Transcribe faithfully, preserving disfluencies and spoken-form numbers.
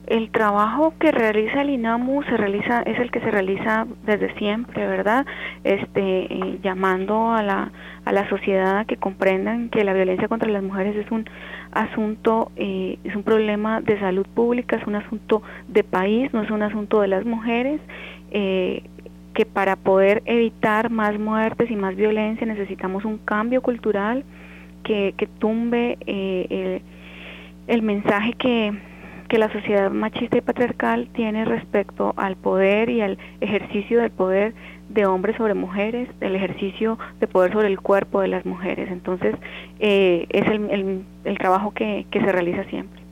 El trabajo que realiza el INAMU se realiza es el que se realiza desde siempre, ¿verdad? Este, eh, llamando a la a la sociedad a que comprendan que la violencia contra las mujeres es un asunto, eh, es un problema de salud pública, es un asunto de país, no es un asunto de las mujeres, eh, que para poder evitar más muertes y más violencia necesitamos un cambio cultural que, que tumbe eh, el, el mensaje que que la sociedad machista y patriarcal tiene respecto al poder y al ejercicio del poder de hombres sobre mujeres, el ejercicio de poder sobre el cuerpo de las mujeres. Entonces, eh, es el, el, el trabajo que, que se realiza siempre.